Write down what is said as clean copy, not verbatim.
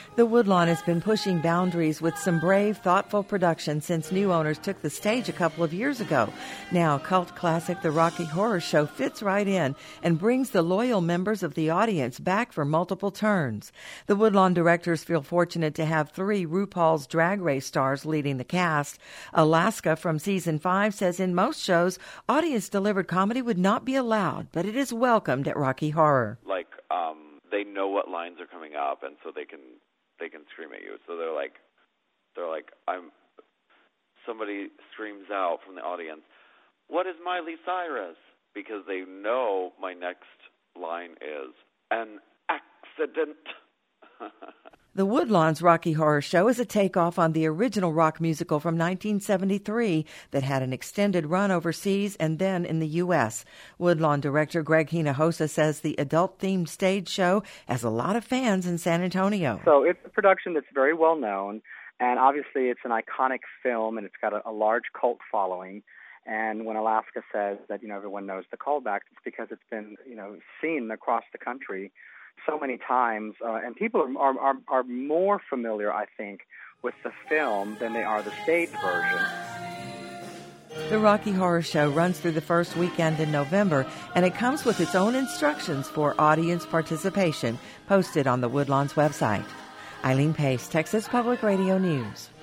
The Woodlawn has been pushing boundaries with some brave, thoughtful production since new owners took the stage a couple of years ago. Now, cult classic The Rocky Horror Show fits right in and brings the loyal members of the audience back for multiple turns. The Woodlawn directors feel fortunate to have 3 RuPaul's Drag Race stars leading the cast. Alaska from Season 5 says in most shows, audience-delivered comedy would not be allowed, but it is welcomed at Rocky Horror. They know what lines are coming up, and so they can scream at you. So they're like, somebody screams out from the audience, "What is Miley Cyrus?" Because they know my next line is an accident. The Woodlawn's Rocky Horror Show is a takeoff on the original rock musical from 1973 that had an extended run overseas and then in the U.S. Woodlawn director Greg Hinojosa says the adult-themed stage show has a lot of fans in San Antonio. So it's a production that's very well known, and obviously it's an iconic film, and it's got a large cult following. And when Alaska says that, everyone knows the callback, it's because it's been, seen across the country so many times, and people are more familiar, I think, with the film than they are the stage version. The Rocky Horror Show runs through the first weekend in November, and it comes with its own instructions for audience participation posted on the Woodlawn's website. Eileen Pace, Texas Public Radio News.